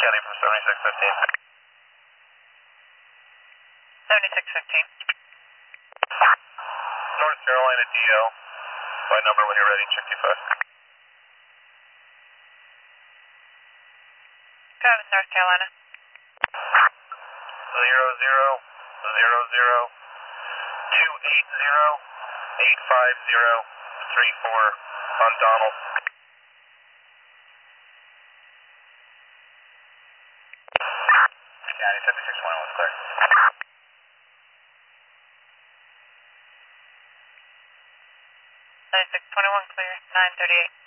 County from 7615. 7615. North Carolina DL. By number when you're ready, check 25. Travis, North Carolina. 00-280-850-34 on Donald. County 7621 clear. 9621 clear, 938.